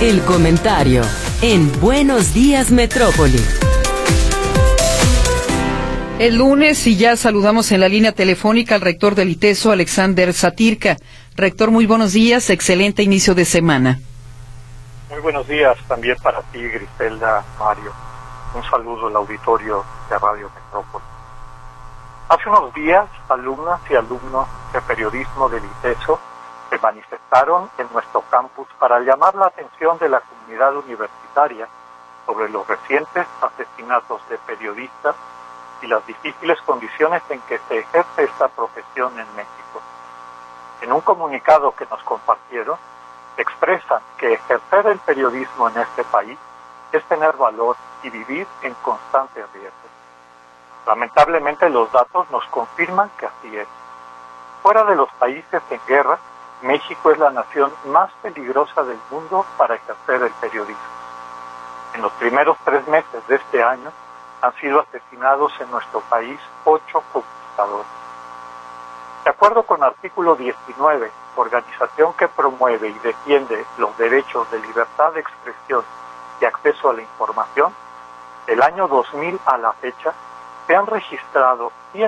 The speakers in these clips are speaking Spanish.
El comentario en Buenos Días Metrópoli. El lunes y ya saludamos en la línea telefónica al rector del ITESO, Alexander Satirka. Rector, muy buenos días, excelente inicio de semana. Muy buenos días también para ti, Griselda, Mario. Un saludo al auditorio de Radio Metrópoli. Hace unos días, alumnas y alumnos de periodismo del ITESO se manifestaron en nuestro campus para llamar la atención de la comunidad universitaria sobre los recientes asesinatos de periodistas y las difíciles condiciones en que se ejerce esta profesión en México. En un comunicado que nos compartieron, expresan que ejercer el periodismo en este país es tener valor y vivir en constante riesgo. Lamentablemente los datos nos confirman que así es. Fuera de los países en guerra, México es la nación más peligrosa del mundo para ejercer el periodismo. En los primeros 3 meses de este año, han sido asesinados en nuestro país 8 comunicadores. De acuerdo con artículo 19, organización que promueve y defiende los derechos de libertad de expresión y acceso a la información, del año 2000 a la fecha, se han registrado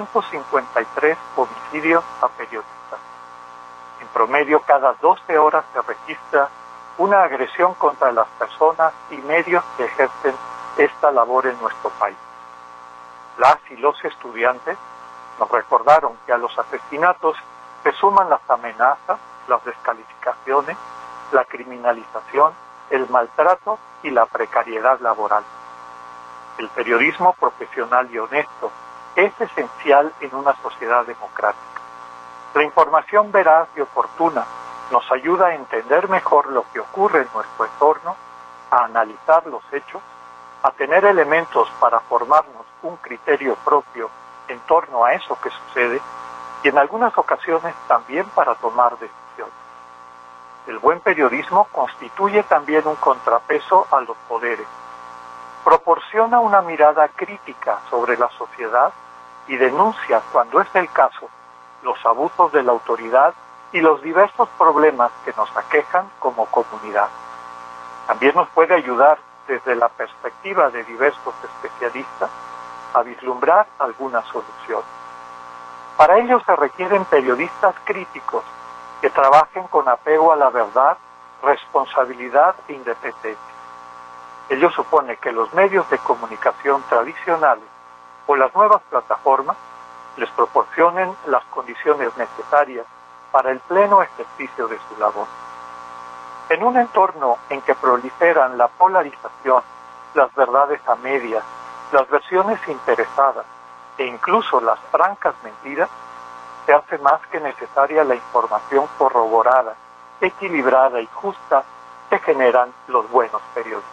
153 homicidios a periodistas. En promedio, cada 12 horas se registra una agresión contra las personas y medios que ejercen esta labor en nuestro país. Las y los estudiantes nos recordaron que a los asesinatos se suman las amenazas, las descalificaciones, la criminalización, el maltrato y la precariedad laboral. El periodismo profesional y honesto es esencial en una sociedad democrática. La información veraz y oportuna nos ayuda a entender mejor lo que ocurre en nuestro entorno, a analizar los hechos, a tener elementos para formarnos un criterio propio en torno a eso que sucede y en algunas ocasiones también para tomar decisiones. El buen periodismo constituye también un contrapeso a los poderes. Proporciona una mirada crítica sobre la sociedad y denuncia, cuando es el caso, los abusos de la autoridad y los diversos problemas que nos aquejan como comunidad. También nos puede ayudar desde la perspectiva de diversos especialistas a vislumbrar alguna solución. Para ello se requieren periodistas críticos que trabajen con apego a la verdad, responsabilidad e independencia. Ello supone que los medios de comunicación tradicionales o las nuevas plataformas les proporcionen las condiciones necesarias para el pleno ejercicio de su labor. En un entorno en que proliferan la polarización, las verdades a medias, las versiones interesadas e incluso las francas mentiras, se hace más que necesaria la información corroborada, equilibrada y justa que generan los buenos periodistas.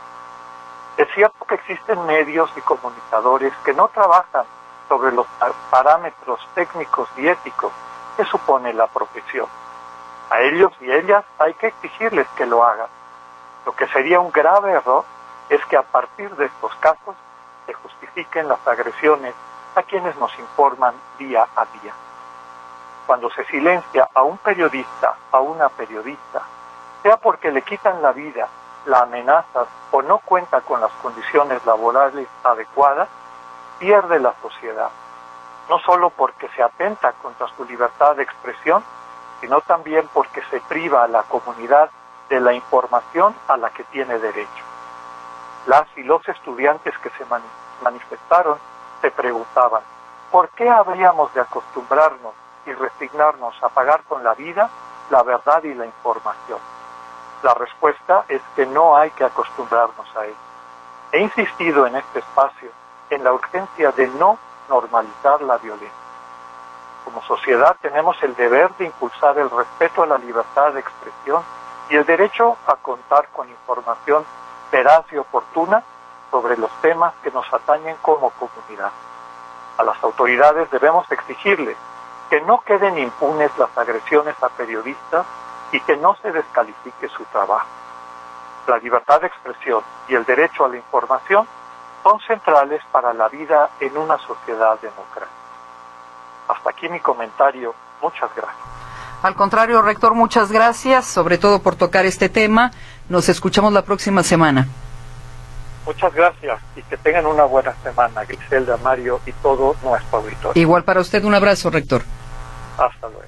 Es cierto que existen medios y comunicadores que no trabajan sobre los parámetros técnicos y éticos que supone la profesión. A ellos y ellas hay que exigirles que lo hagan. Lo que sería un grave error es que a partir de estos casos se justifiquen las agresiones a quienes nos informan día a día. Cuando se silencia a un periodista, a una periodista, sea porque le quitan la vida, la amenazan o no cuenta con las condiciones laborales adecuadas, pierde la sociedad. No solo porque se atenta contra su libertad de expresión, sino también porque se priva a la comunidad de la información a la que tiene derecho. Las y los estudiantes que se manifestaron se preguntaban, ¿por qué habríamos de acostumbrarnos y resignarnos a pagar con la vida, la verdad y la información? La respuesta es que no hay que acostumbrarnos a ello. He insistido en este espacio en la urgencia de no normalizar la violencia. Como sociedad tenemos el deber de impulsar el respeto a la libertad de expresión y el derecho a contar con información veraz y oportuna sobre los temas que nos atañen como comunidad. A las autoridades debemos exigirles que no queden impunes las agresiones a periodistas y que no se descalifique su trabajo. La libertad de expresión y el derecho a la información son centrales para la vida en una sociedad democrática. Hasta aquí mi comentario. Muchas gracias. Al contrario, rector, muchas gracias, sobre todo por tocar este tema. Nos escuchamos la próxima semana. Muchas gracias y que tengan una buena semana, Griselda, Mario y todo nuestro auditorio. Igual para usted, un abrazo, rector. Hasta luego.